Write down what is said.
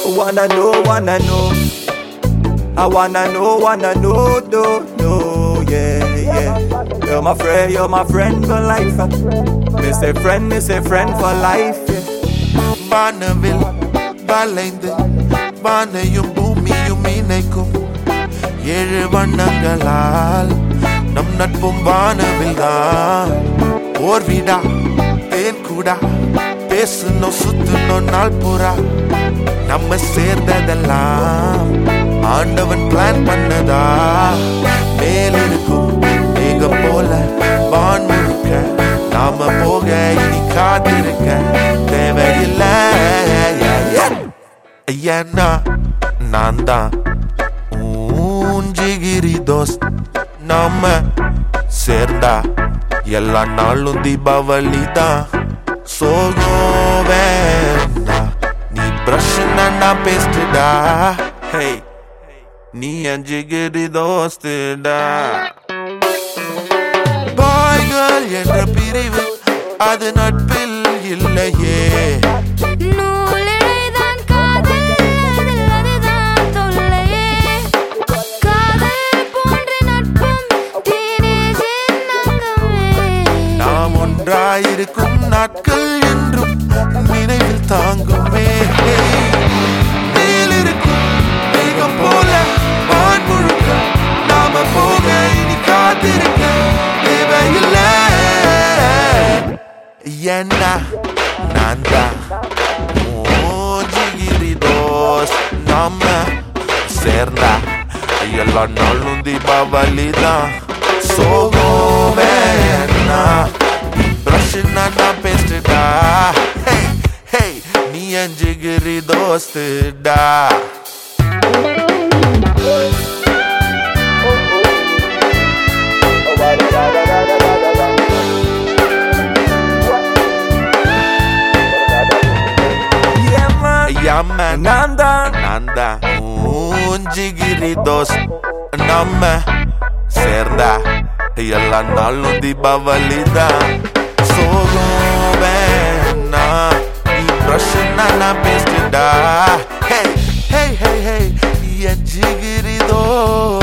Wanna know. I wanna know, no, yeah. You're my friend for life. Me say friend for life, yeah. வானவில் வளைந்து வானையும் பூமியும் இணைக்கும் 7 வண்ணங்களால் நம் நட்பும் வானவில் தான். ஓர் வீடா தேன் கூடா பேசணும் சுத்தணும் நாள் பூரா நம்ம சேர்ந்ததெல்லாம் ஆண்டவன் பிளான் பண்ணதா. மேலிருக்கும் மேகம் போல வான் முழுக்க நாம போக இனி காத்திருக்க தேவையில்லை. ஏன்னா நான் தான் ஜிகிரி தோஸ்த். நாம சேர்ந்தா எல்லா நாளும் தீபாவளி தான். சோகம் வேண்டாம், நீ பிரஷ் நான் பேஸ்டா. ஹே நீ என் ஜிகிரி தோஸ்துடா. பாய்கள் என்ற பிரிவு அது நட்பில் இல்லையே. நாம் ஒன்றாயிருக்கும் நாட்கள் என்றும் நினைவில் தாங்குமே. மேலிருக்கும் மேகம் போல வான் முழுக்க நாம போக இனி காத்திருக்க தேவையில்லை. ஏன்னா நான் தான் ஜிகிரி தோஸ்த். நாம சேர்ந்தா எல்லா நாளும் தீபாவளி தான். சோகம் வேண்டாம், பிரஷ் நான் பேஸ்டா. ஹே நீ என் ஜிகிரி தோஸ்துடா. நான் தான் ஜிகிரி தோஸ்த். நம்ம சேர்ந்தா எல்லா நாளும் தீபாவளி தான். சோகம் வேணா, நீ பிரஷ் நான் பேஸ்டா. ஹே என் ஜிகிரி தோஸ்த்.